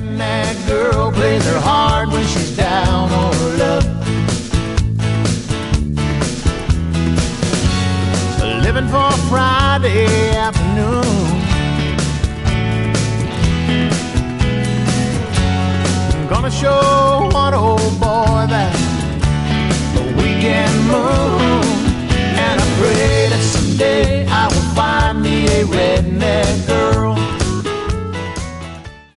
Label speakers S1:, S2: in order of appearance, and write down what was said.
S1: betting that girl plays her hard when she's down on her luck. Living for a Friday afternoon. Gonna show one old boy that